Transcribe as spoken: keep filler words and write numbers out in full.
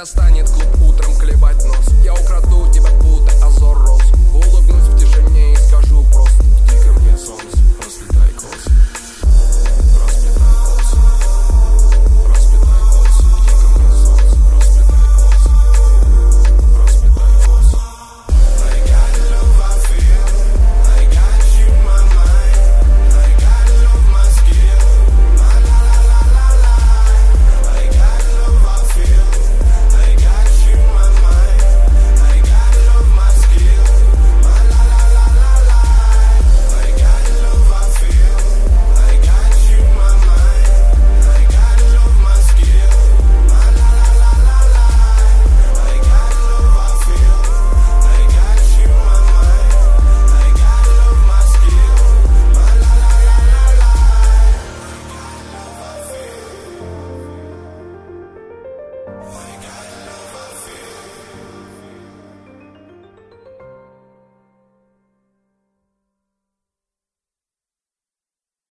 тебя станет клуб утром клевать нос. Я украду тебя, будто озор роз. Улыбнусь в тишине и скажу просто: жди ко мне, солнце, расплетай косы. Расплетай косы. Расплетай косы. Жди ко мне, солнце, расплетай косы. Расплетай косы. I got the love I feel. I got you in my mind. I got the love my skill. La la la la la la. I got the love I feel. I got you in my mind. I got the love my skill. La la la la la la. I got the love I feel. I got you in my mind. I got the love my skill. La la la la la la. I got the love I feel. I got you in my mind. I got the love my skill. La la la la la la. I got the love I feel.